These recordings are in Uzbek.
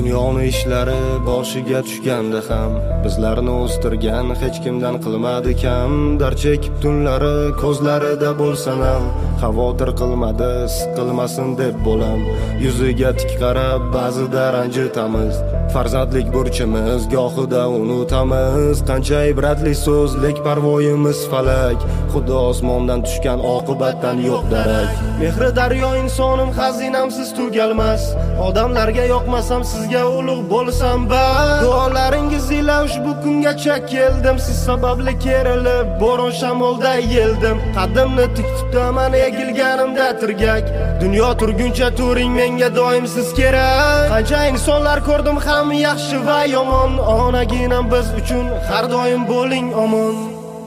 Dunyoni ishlari boshiga tushganda ham bizlarni o'stirgan hech kimdan qilmadi kam. Dard chekib tunlari ko'zlarida bo'lsam ham xavotir qilmadi, siqilmasin deb bo'lam. Yuziga tik qarab ba'zida ranjitamiz, farzandlik burchimiz gohida unutamiz. Qancha ibratli so'zlik parvoyimiz falak, xuddi osmondan tushgan oqibatdan yo'q darak. Mehri daryo insonim xazinamsiz tugalmas, odamlarga yoqmasam sizga ulug' bo'lsam bas. Duolaringiz ila ushbu kungacha keldim, siz sababli kerilib bo'ron shamolda yeldim. Qaddimni tik tutaman egilganimda tirgak, dunyo turguncha turing menga doim siz kerak. Qancha insonlar ko'rdim ham yaxshi va yomon, onaginam biz uchun har doim bo'ling omon.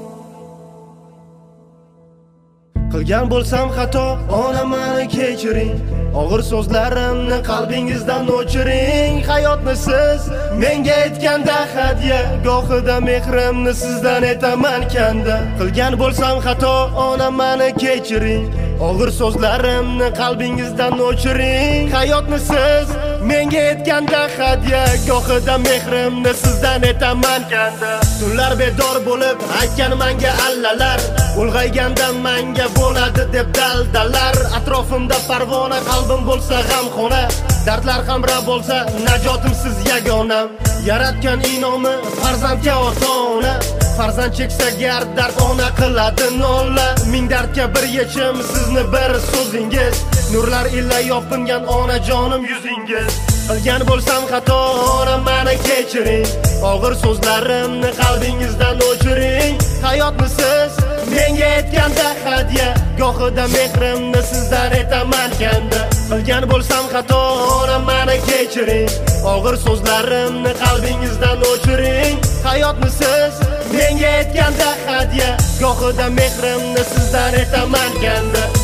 Qilgan bo'lsam xato, ona meni kechiring, og'ir so'zlarimni qalbingizdan o'chiring. Hayotni siz menga aytganda hadya, gohida mehrimni sizdan etaman kanda. Qilgan bo'lsam xato, ona meni kechiring, og'ir so'zlarimni qalbingizdan o'chiring. Hayotni siz menga aytganda hadya, gohida mehrimni sizdan etaman kanda. Tunlar bedor bo'lib aytgan menga allalar, ulg'ayganda menga bo'ladi deb daldalar. Atrofimda parvona, qalbim bo'lsa g'amxona, dardlar hamra bo'lsa najotim siz yagonam. Yaratgan inomi farzandga ota-ona, farzand cheksa gar dard ona qiladi nola. Ming dardga bir yechim sizni bir so'zingiz, nurlar ila yopingan onajonim yuzingiz. Qilgan bo'lsam xato, ona meni kechiring, og'ir so'zlarimni qalbingizdan o'chiring. Hayotni siz menga aytganda hadya, gohida mehrimni sizdan etaman kanda. Qilgan bo'lsam xato, ona meni kechiring, og'ir so'zlarimni qalbingizdan o'chiring. Hayotni siz menga aytganda hadya, gohida mehrimni sizdan etaman kanda.